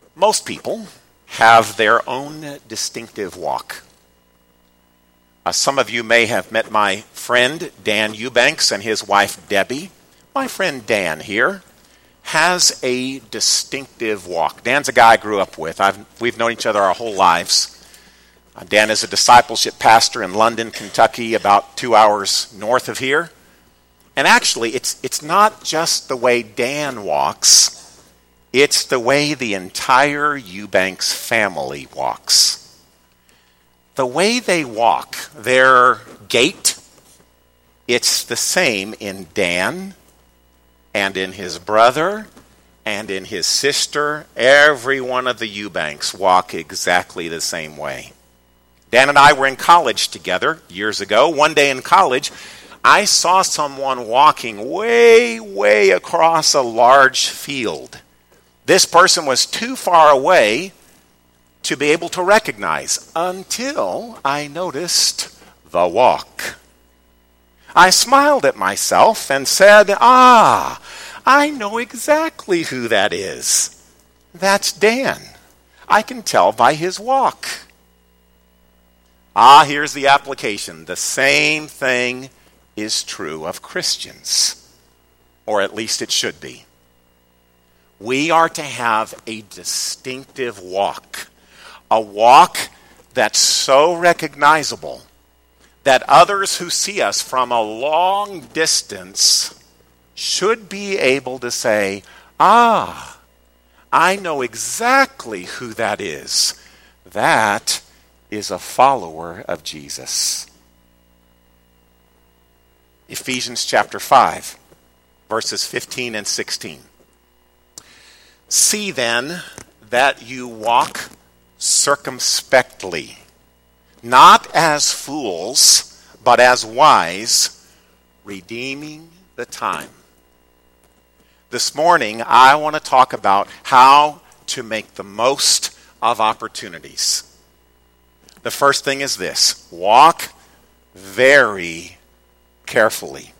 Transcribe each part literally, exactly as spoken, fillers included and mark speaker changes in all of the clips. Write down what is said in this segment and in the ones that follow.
Speaker 1: Most people have their own distinctive walk. Uh, some of you may have met my friend Dan Eubanks and his wife Debbie. My friend Dan here has a distinctive walk. Dan's a guy I grew up with. I've, we've known each other our whole lives. Uh, Dan is a discipleship pastor in London, Kentucky, about two hours north of here. And actually, it's it's not just the way Dan walks. It's the way the entire Eubanks family walks. The way they walk, their gait, it's the same in Dan and in his brother and in his sister. Every one of the Eubanks walk exactly the same way. Dan and I were in college together years ago. One day in college, I saw someone walking way, way across a large field. This person was too far away to be able to recognize until I noticed the walk. I smiled at myself and said, ah, I know exactly who that is. That's Dan. I can tell by his walk. Ah, here's the application. The same thing is true of Christians, or at least it should be. We are to have a distinctive walk, a walk that's so recognizable that others who see us from a long distance should be able to say, ah, I know exactly who that is. That is a follower of Jesus. Ephesians chapter five, verses fifteen and sixteen. See then that you walk circumspectly, not as fools, but as wise, redeeming the time. This morning, I want to talk about how to make the most of opportunities. The first thing is this: walk very carefully.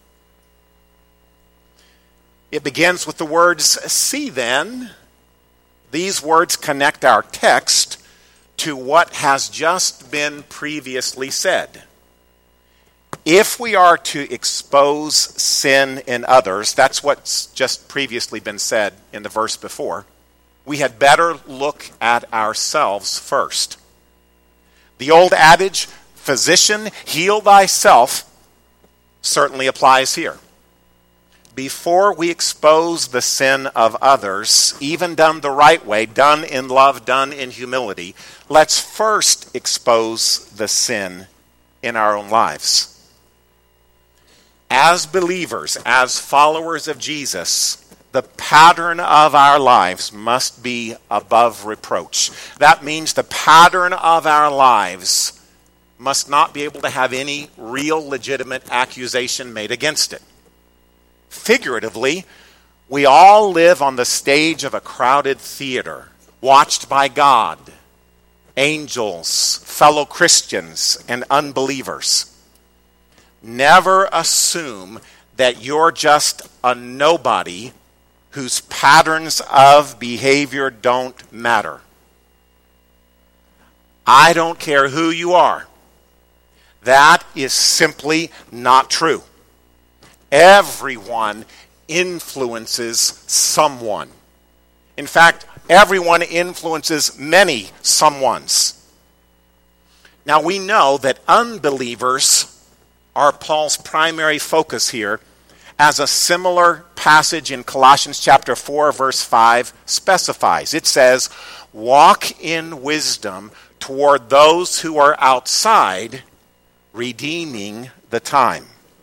Speaker 1: It begins with the words, see then. These words connect our text to what has just been previously said. If we are to expose sin in others, that's what's just previously been said in the verse before, we had better look at ourselves first. The old adage, physician, heal thyself, certainly applies here. Before we expose the sin of others, even done the right way, done in love, done in humility, let's first expose the sin in our own lives. As believers, as followers of Jesus, the pattern of our lives must be above reproach. That means the pattern of our lives must not be able to have any real legitimate accusation made against it. Figuratively, we all live on the stage of a crowded theater, watched by God, angels, fellow Christians, and unbelievers. Never assume that you're just a nobody whose patterns of behavior don't matter. I don't care who you are. That is simply not true. Everyone influences someone. In fact, everyone influences many someones. Now we know that unbelievers are Paul's primary focus here, as a similar passage in Colossians chapter four, verse five specifies. It says, walk in wisdom toward those who are outside, redeeming the time.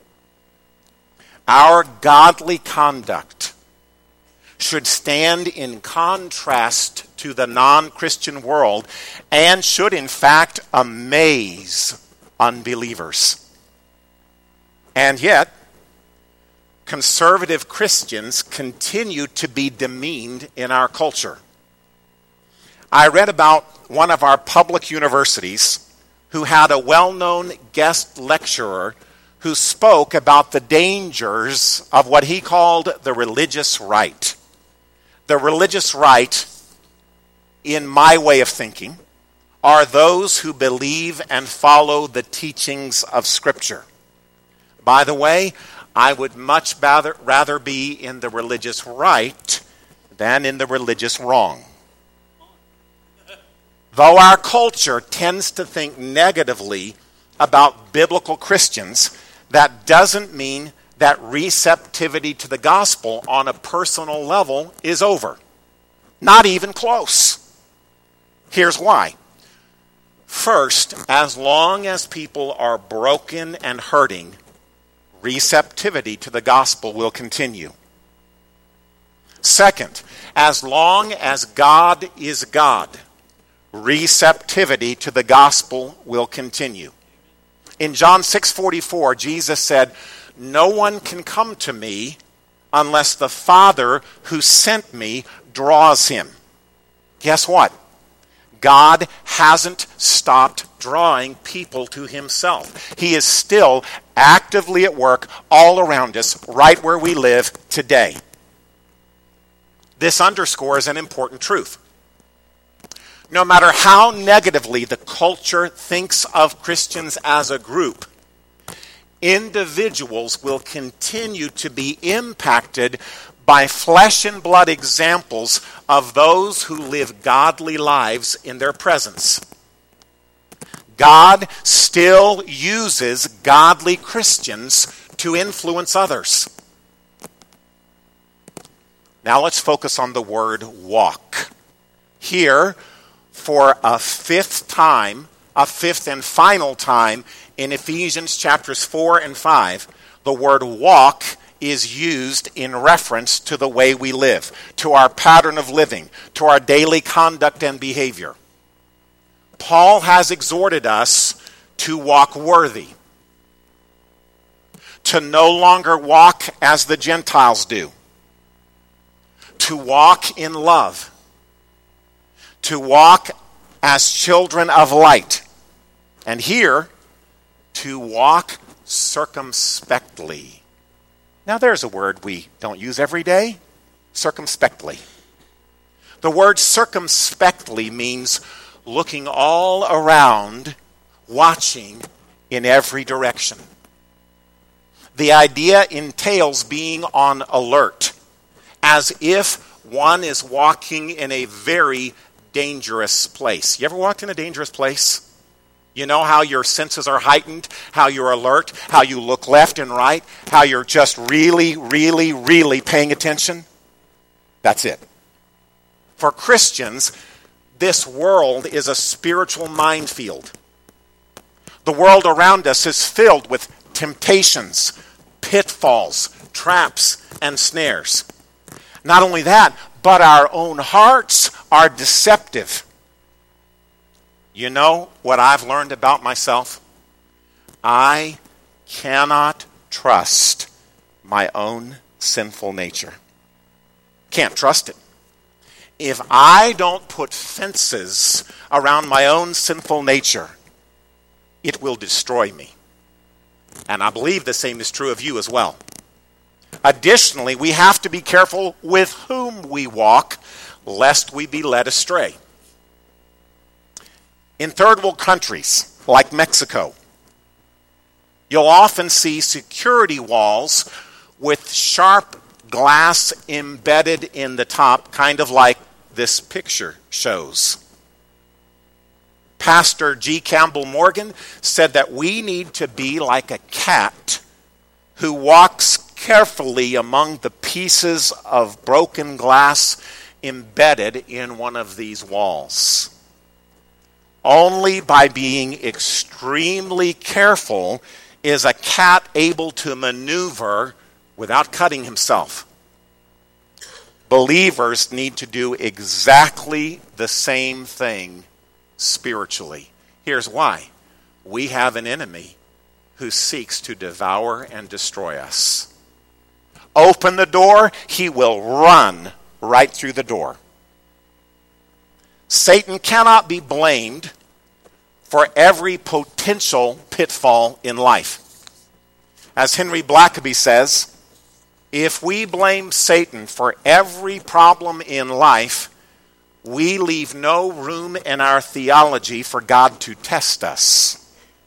Speaker 1: Our godly conduct should stand in contrast to the non-Christian world and should in fact amaze unbelievers. And yet, conservative Christians continue to be demeaned in our culture. I read about one of our public universities who had a well-known guest lecturer who spoke about the dangers of what he called the religious right. The religious right in my way of thinking, are those who believe and follow the teachings of Scripture. By the way, I would much rather, rather be in the religious right than in the religious wrong. Though our culture tends to think negatively about biblical Christians, that doesn't mean that receptivity to the gospel on a personal level is over. Not even close. Here's why. First, as long as people are broken and hurting, receptivity to the gospel will continue. Second, as long as God is God, receptivity to the gospel will continue. In John six forty-four, Jesus said, "No one can come to me unless the Father who sent me draws him." Guess what? God hasn't stopped drawing people to himself. He is still actively at work all around us, right where we live today. This underscores an important truth. No matter how negatively the culture thinks of Christians as a group, individuals will continue to be impacted by flesh and blood examples of those who live godly lives in their presence. God still uses godly Christians to influence others. Now let's focus on the word walk. Here, for a fifth time, a fifth and final time, in Ephesians chapters four and five, the word walk is used in reference to the way we live, to our pattern of living, to our daily conduct and behavior. Paul has exhorted us to walk worthy, to no longer walk as the Gentiles do, to walk in love, to walk as children of light, and here, to walk circumspectly. Now there's a word we don't use every day, circumspectly. The word circumspectly means looking all around, watching in every direction. The idea entails being on alert, as if one is walking in a very dangerous place. You ever walked in a dangerous place? You know how your senses are heightened, how you're alert, how you look left and right, how you're just really, really, really paying attention? That's it. For Christians, this world is a spiritual minefield. The world around us is filled with temptations, pitfalls, traps, and snares. Not only that, but our own hearts are deceptive. You know what I've learned about myself? I cannot trust my own sinful nature. Can't trust it. If I don't put fences around my own sinful nature, it will destroy me. And I believe the same is true of you as well. Additionally, we have to be careful with whom we walk, lest we be led astray. In third world countries like Mexico, you'll often see security walls with sharp glass embedded in the top, kind of like this picture shows. Pastor G. Campbell Morgan said that we need to be like a cat who walks carefully among the pieces of broken glass embedded in one of these walls. Only by being extremely careful is a cat able to maneuver without cutting himself. Believers need to do exactly the same thing spiritually. Here's why. We have an enemy who seeks to devour and destroy us. Open the door, he will run right through the door. Satan cannot be blamed for every potential pitfall in life. As Henry Blackaby says, if we blame Satan for every problem in life, we leave no room in our theology for God to test us.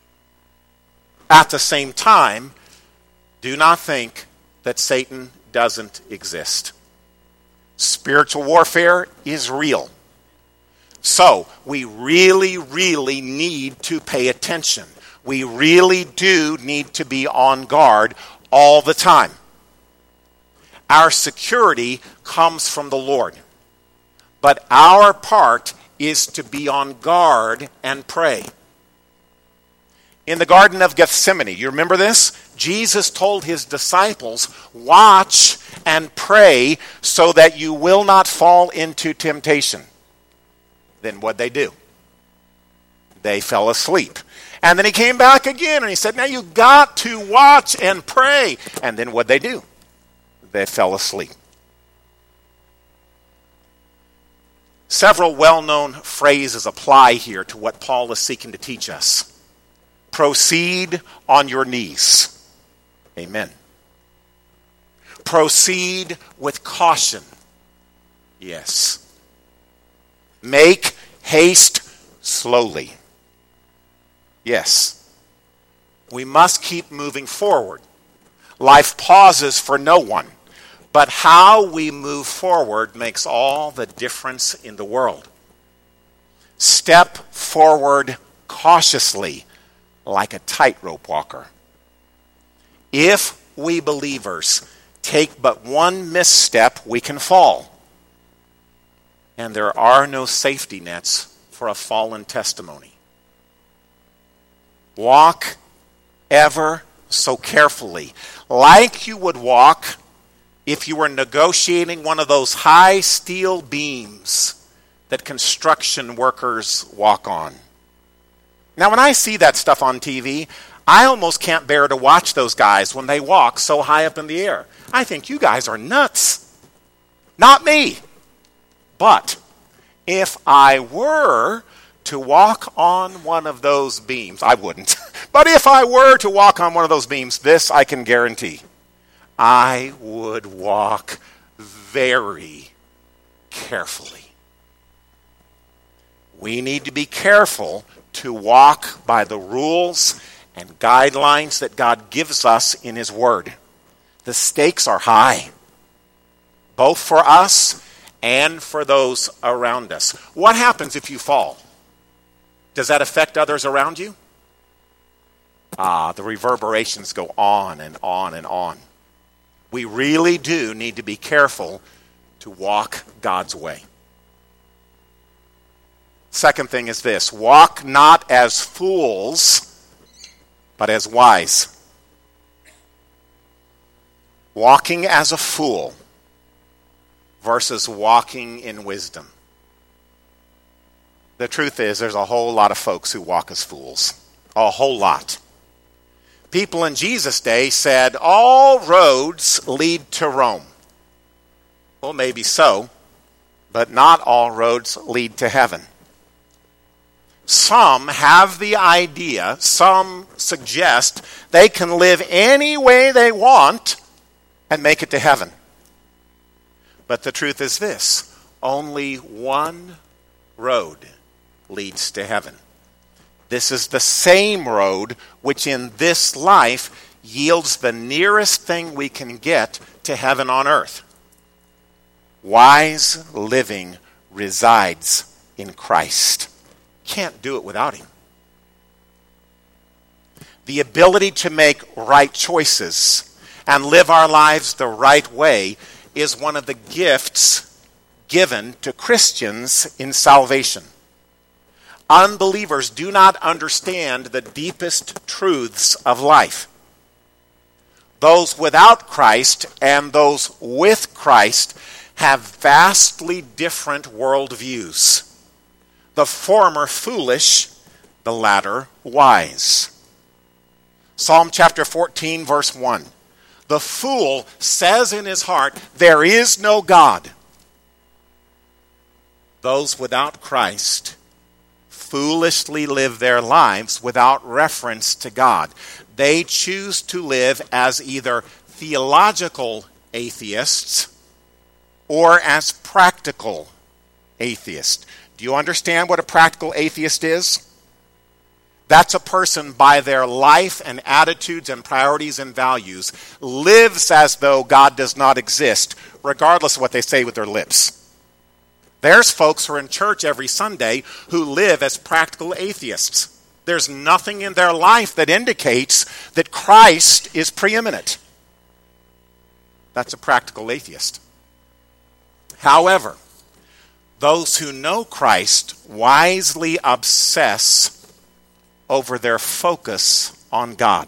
Speaker 1: At the same time, do not think that Satan doesn't exist. Spiritual warfare is real. So, we really, really need to pay attention. We really do need to be on guard all the time. Our security comes from the Lord. But our part is to be on guard and pray. In the Garden of Gethsemane, you remember this? Jesus told his disciples, watch and pray so that you will not fall into temptation. Then what'd they do? They fell asleep. And then he came back again and he said, now you got to watch and pray. And then what'd they do? They fell asleep. Several well-known phrases apply here to what Paul is seeking to teach us. Proceed on your knees. Amen. Proceed with caution. Yes. Make haste slowly. Yes. We must keep moving forward. Life pauses for no one. But how we move forward makes all the difference in the world. Step forward cautiously, like a tightrope walker. If we believers take but one misstep, we can fall. And there are no safety nets for a fallen testimony. Walk ever so carefully, like you would walk if you were negotiating one of those high steel beams that construction workers walk on. Now, when I see that stuff on T V, I almost can't bear to watch those guys when they walk so high up in the air. I think you guys are nuts. Not me. But if I were to walk on one of those beams, I wouldn't. But if I were to walk on one of those beams, this I can guarantee. I would walk very carefully. We need to be careful to walk by the rules and guidelines that God gives us in His Word. The stakes are high, both for us and for those around us. What happens if you fall? Does that affect others around you? Ah, the reverberations go on and on and on. We really do need to be careful to walk God's way. Second thing is this: walk not as fools, but as wise. Walking as a fool versus walking in wisdom. The truth is, there's a whole lot of folks who walk as fools. A whole lot. People in Jesus' day said, all roads lead to Rome. Well, maybe so, but not all roads lead to heaven. Some have the idea, some suggest they can live any way they want and make it to heaven. But the truth is this: only one road leads to heaven. This is the same road which in this life yields the nearest thing we can get to heaven on earth. Wise living resides in Christ. Can't do it without Him. The ability to make right choices and live our lives the right way is one of the gifts given to Christians in salvation. Unbelievers do not understand the deepest truths of life. Those without Christ and those with Christ have vastly different worldviews. The former foolish, the latter wise. Psalm chapter fourteen, verse one. The fool says in his heart, there is no God. Those without Christ foolishly live their lives without reference to God. They choose to live as either theological atheists or as practical atheist. Do you understand what a practical atheist is? That's a person by their life and attitudes and priorities and values lives as though God does not exist, regardless of what they say with their lips. There's folks who are in church every Sunday who live as practical atheists. There's nothing in their life that indicates that Christ is preeminent. That's a practical atheist. However, those who know Christ wisely obsess over their focus on God.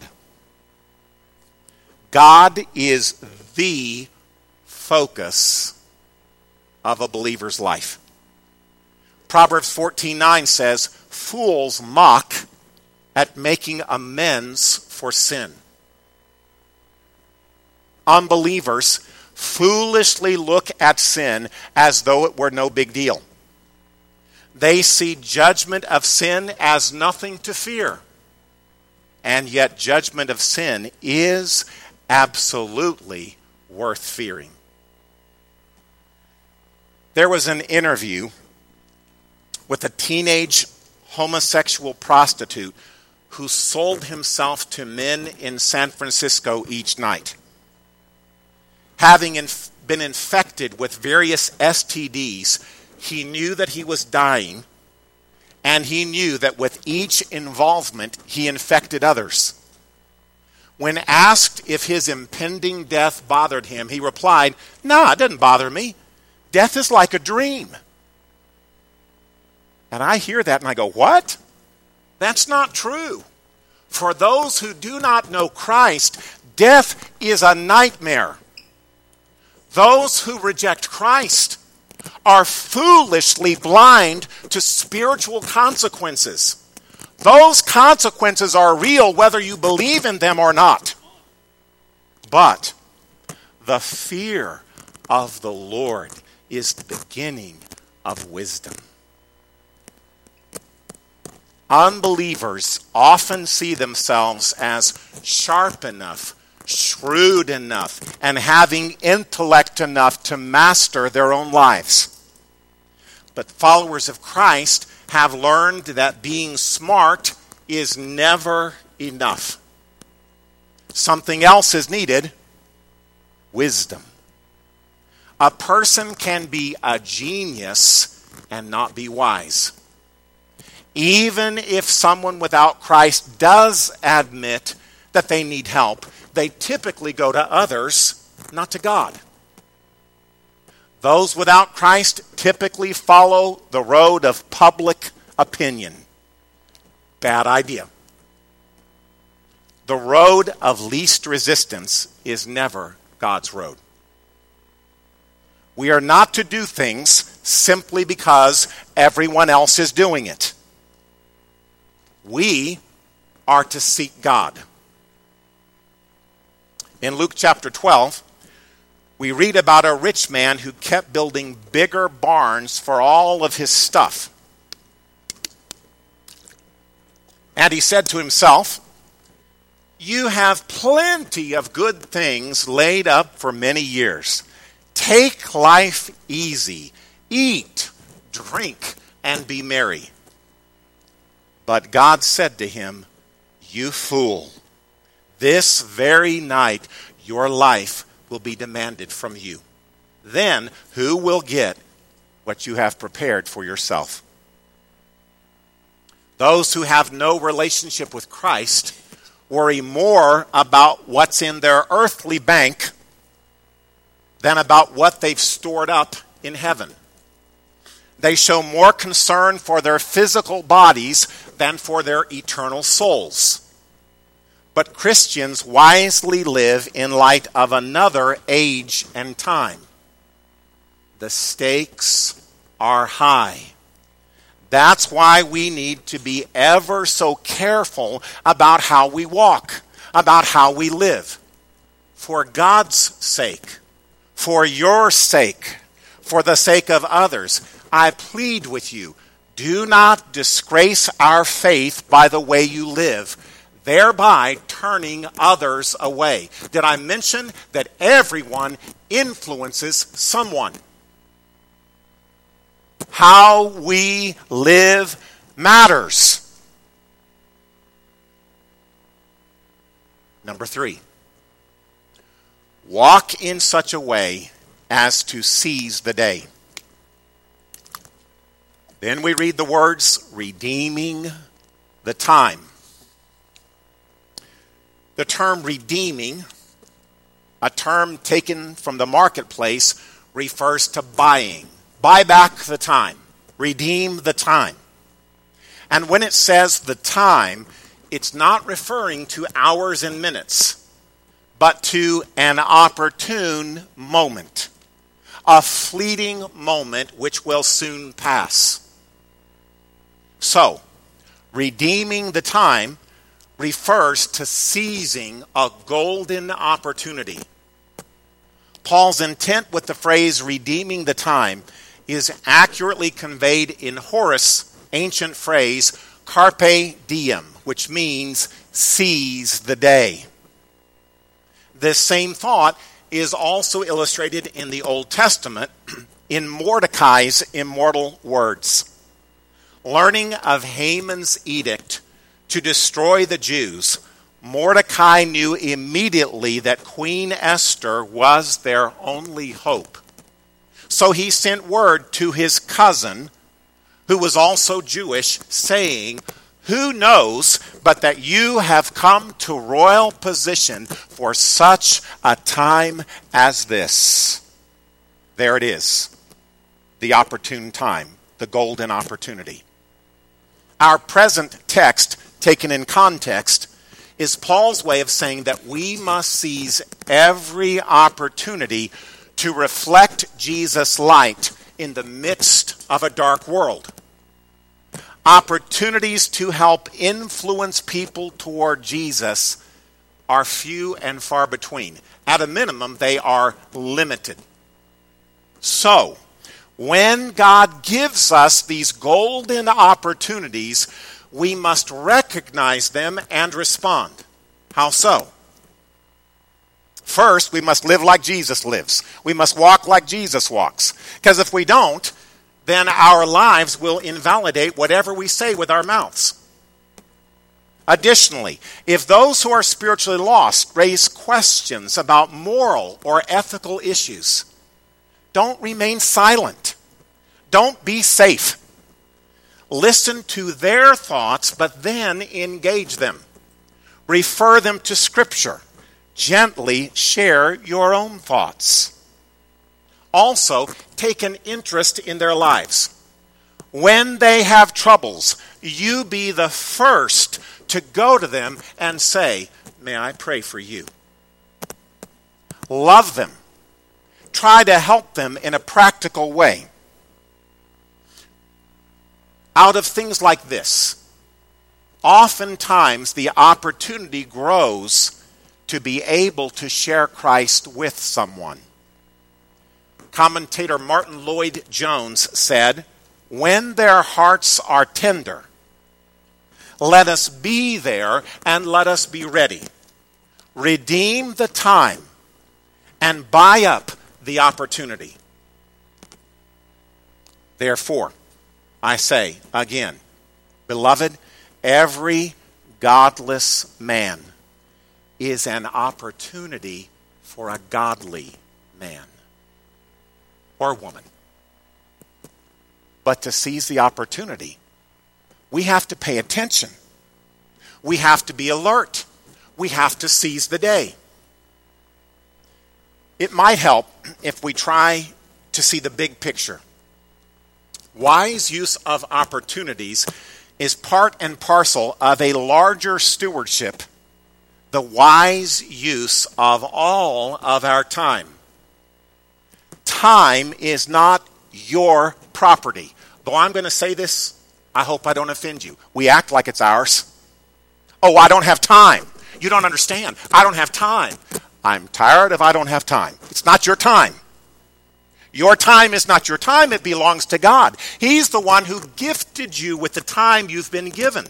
Speaker 1: God is the focus of a believer's life. Proverbs fourteen nine says, "Fools mock at making amends for sin." Unbelievers foolishly look at sin as though it were no big deal. They see judgment of sin as nothing to fear. And yet judgment of sin is absolutely worth fearing. There was an interview with a teenage homosexual prostitute who sold himself to men in San Francisco each night. Having inf- been infected with various S T Ds, he knew that he was dying, and he knew that with each involvement, he infected others. When asked if his impending death bothered him, he replied, "No, it doesn't bother me. Death is like a dream." And I hear that and I go, what? That's not true. For those who do not know Christ, death is a nightmare. Those who reject Christ are foolishly blind to spiritual consequences. Those consequences are real whether you believe in them or not. But the fear of the Lord is the beginning of wisdom. Unbelievers often see themselves as sharp enough, shrewd enough, and having intellect enough to master their own lives. But followers of Christ have learned that being smart is never enough. Something else is needed: wisdom. A person can be a genius and not be wise. Even if someone without Christ does admit that they need help, they typically go to others, not to God. Those without Christ typically follow the road of public opinion. Bad idea. The road of least resistance is never God's road. We are not to do things simply because everyone else is doing it. We are to seek God. In Luke chapter twelve, we read about a rich man who kept building bigger barns for all of his stuff. And he said to himself, "You have plenty of good things laid up for many years. Take life easy. Eat, drink, and be merry." But God said to him, "You fool, this very night your life will be demanded from you. Then who will get what you have prepared for yourself?" Those who have no relationship with Christ worry more about what's in their earthly bank than about what they've stored up in heaven. They show more concern for their physical bodies than for their eternal souls. But Christians wisely live in light of another age and time. The stakes are high. That's why we need to be ever so careful about how we walk, about how we live. For God's sake, for your sake, for the sake of others, I plead with you, do not disgrace our faith by the way you live, thereby turning others away. Did I mention that everyone influences someone? How we live matters. Number three, walk in such a way as to seize the day. Then we read the words, redeeming the time. The term redeeming, a term taken from the marketplace, refers to buying. Buy back the time. Redeem the time. And when it says the time, it's not referring to hours and minutes, but to an opportune moment, a fleeting moment which will soon pass. So, redeeming the time refers to seizing a golden opportunity. Paul's intent with the phrase redeeming the time is accurately conveyed in Horace's ancient phrase carpe diem, which means seize the day. This same thought is also illustrated in the Old Testament in Mordecai's immortal words. Learning of Haman's edict to destroy the Jews, Mordecai knew immediately that Queen Esther was their only hope. So he sent word to his cousin, who was also Jewish, saying, "Who knows but that you have come to royal position for such a time as this?" There it is, the opportune time, the golden opportunity. Our present text, taken in context, is Paul's way of saying that we must seize every opportunity to reflect Jesus' light in the midst of a dark world. Opportunities to help influence people toward Jesus are few and far between. At a minimum, they are limited. So, when God gives us these golden opportunities, we must recognize them and respond. How so? First, we must live like Jesus lives. We must walk like Jesus walks. Because if we don't, then our lives will invalidate whatever we say with our mouths. Additionally, if those who are spiritually lost raise questions about moral or ethical issues, don't remain silent. Don't be safe. Listen to their thoughts, but then engage them. Refer them to Scripture. Gently share your own thoughts. Also, take an interest in their lives. When they have troubles, you be the first to go to them and say, "May I pray for you?" Love them. Try to help them in a practical way. Out of things like this, oftentimes the opportunity grows to be able to share Christ with someone. Commentator Martin Lloyd-Jones said, "When their hearts are tender, let us be there and let us be ready. Redeem the time and buy up the opportunity." Therefore, I say again, beloved, every godless man is an opportunity for a godly man or woman. But to seize the opportunity, we have to pay attention. We have to be alert. We have to seize the day. It might help if we try to see the big picture. Wise use of opportunities is part and parcel of a larger stewardship, the wise use of all of our time. Time is not your property. Though I'm going to say this, I hope I don't offend you. We act like it's ours. Oh, I don't have time. You don't understand. I don't have time. I'm tired of I don't have time. It's not your time. Your time is not your time. It belongs to God. He's the one who gifted you with the time you've been given.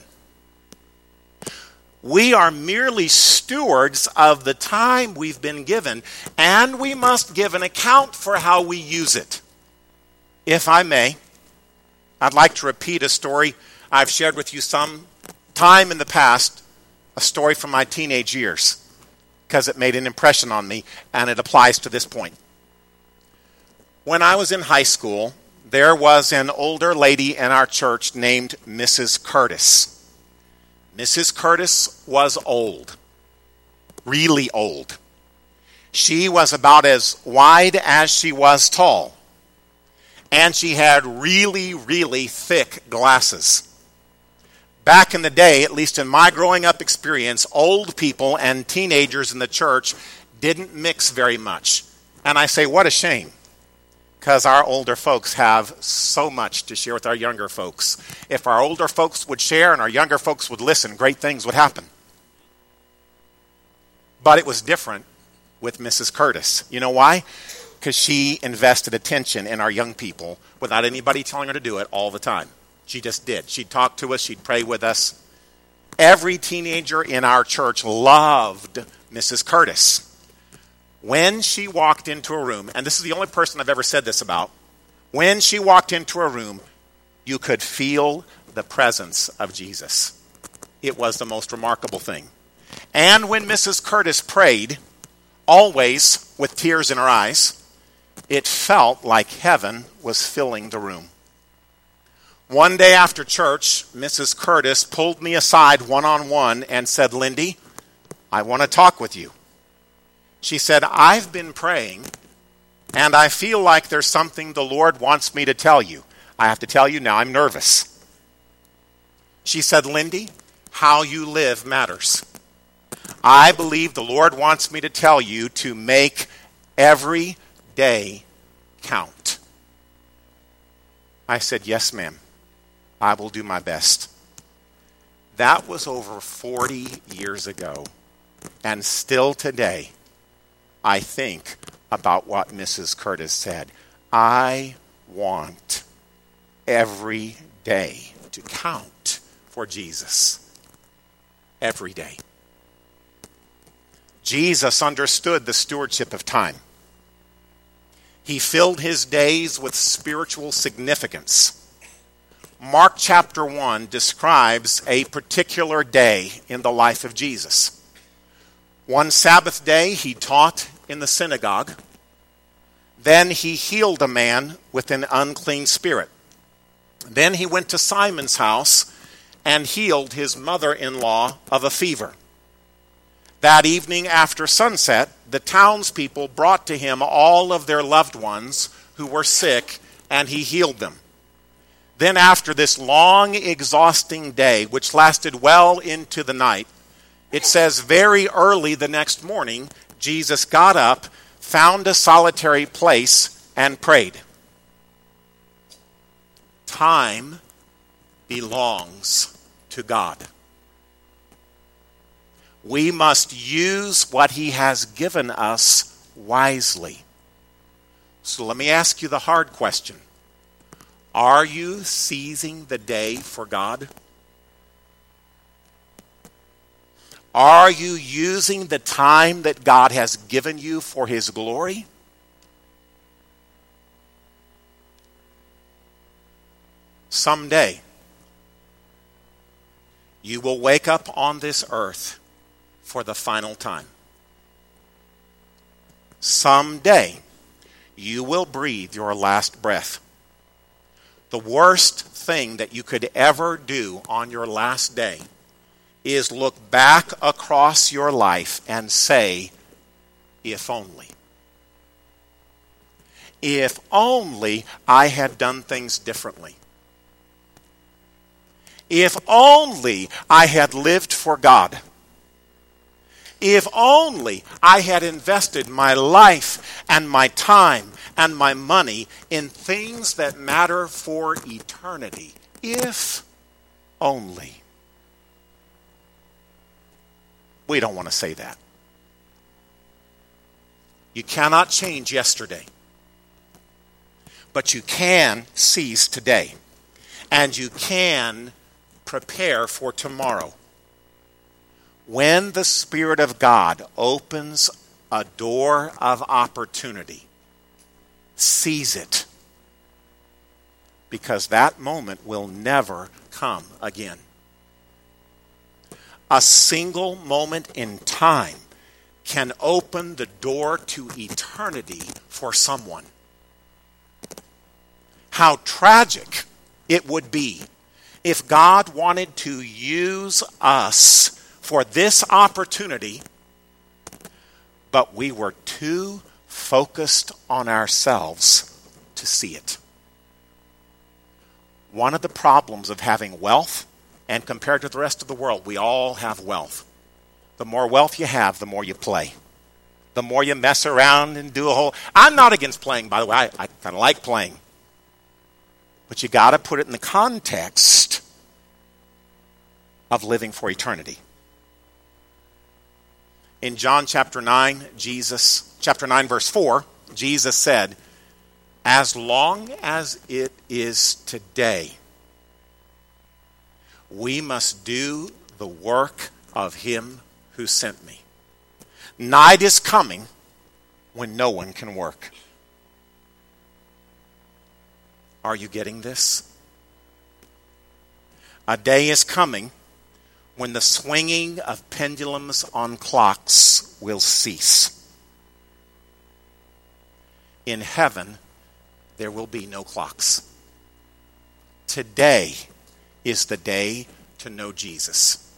Speaker 1: We are merely stewards of the time we've been given, and we must give an account for how we use it. If I may, I'd like to repeat a story I've shared with you some time in the past, a story from my teenage years, because it made an impression on me, and it applies to this point. When I was in high school, there was an older lady in our church named Missus Curtis. Missus Curtis was old, really old. She was about as wide as she was tall, and she had really, really thick glasses. Back in the day, at least in my growing up experience, old people and teenagers in the church didn't mix very much. And I say, what a shame, because our older folks have so much to share with our younger folks. If our older folks would share and our younger folks would listen, great things would happen. But it was different with Missus Curtis. You know why? Because she invested attention in our young people without anybody telling her to do it all the time. She just did. She'd talk to us. She'd pray with us. Every teenager in our church loved Missus Curtis. When she walked into a room, and this is the only person I've ever said this about, when she walked into a room, you could feel the presence of Jesus. It was the most remarkable thing. And when Missus Curtis prayed, always with tears in her eyes, it felt like heaven was filling the room. One day after church, Missus Curtis pulled me aside one-on-one and said, "Lindy, I want to talk with you." She said, "I've been praying, and I feel like there's something the Lord wants me to tell you. I have to tell you now, I'm nervous." She said, "Lindy, how you live matters. I believe the Lord wants me to tell you to make every day count." I said, "Yes, ma'am. I will do my best." That was over forty years ago. And still today, I think about what Missus Curtis said. I want every day to count for Jesus. Every day. Jesus understood the stewardship of time. He filled his days with spiritual significance. Mark chapter one describes a particular day in the life of Jesus. One Sabbath day, he taught in the synagogue. Then he healed a man with an unclean spirit. Then he went to Simon's house and healed his mother-in-law of a fever. That evening after sunset, the townspeople brought to him all of their loved ones who were sick, and he healed them. Then after this long, exhausting day, which lasted well into the night, it says very early the next morning, Jesus got up, found a solitary place, and prayed. Time belongs to God. We must use what he has given us wisely. So let me ask you the hard question. Are you seizing the day for God? Are you using the time that God has given you for his glory? Someday, you will wake up on this earth for the final time. Someday, you will breathe your last breath. The worst thing that you could ever do on your last day is look back across your life and say, if only. If only I had done things differently. If only I had lived for God. If only I had invested my life and my time and my money in things that matter for eternity. If only. We don't want to say that. You cannot change yesterday. But you can seize today. And you can prepare for tomorrow. When the Spirit of God opens a door of opportunity, seize it. because that moment will never come again. A single moment in time can open the door to eternity for someone. How tragic it would be if God wanted to use us for this opportunity, but we were too focused on ourselves to see it. One of the problems of having wealth, and compared to the rest of the world, we all have wealth. The more wealth you have, the more you play. The more you mess around and do a whole... I'm not against playing, by the way. I, I kind of like playing. But you got to put it in the context of living for eternity. In John chapter nine, Jesus, chapter nine, verse four, Jesus said, "As long as it is today, we must do the work of him who sent me. Night is coming when no one can work." Are you getting this? A day is coming when the swinging of pendulums on clocks will cease. In heaven, there will be no clocks. Today is the day to know Jesus.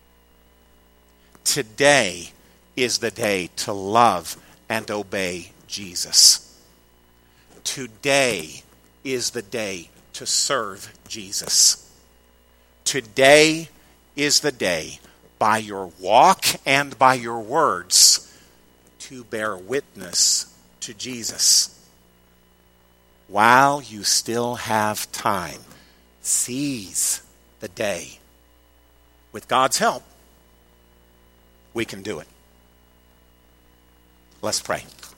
Speaker 1: Today is the day to love and obey Jesus. Today is the day to serve Jesus. Today is the day, by your walk and by your words, to bear witness to Jesus. While you still have time, seize the day. With God's help, we can do it. Let's pray.